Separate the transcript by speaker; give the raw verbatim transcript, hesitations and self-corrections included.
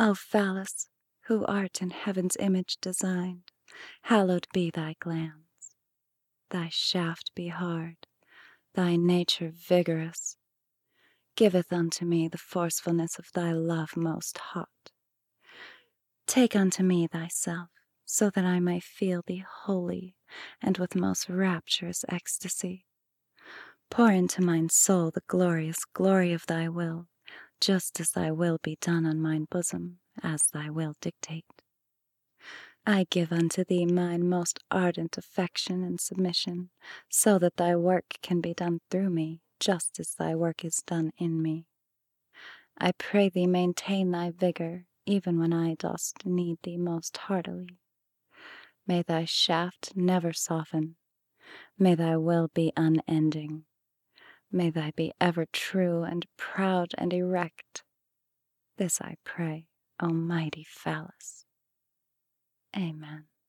Speaker 1: O Phallus, who art in heaven's image designed, hallowed be thy glance. Thy shaft be hard, thy nature vigorous, giveth unto me the forcefulness of thy love most hot. Take unto me thyself, so that I may feel thee wholly and with most rapturous ecstasy. Pour into mine soul the glorious glory of thy will, just as thy will be done on mine bosom, as thy will dictate. I give unto thee mine most ardent affection and submission, so that thy work can be done through me, just as thy work is done in me. I pray thee maintain thy vigor, even when I dost need thee most heartily. May thy shaft never soften, may thy will be unending. May thy be ever true and proud and erect. This I pray, O mighty Phallus. Amen.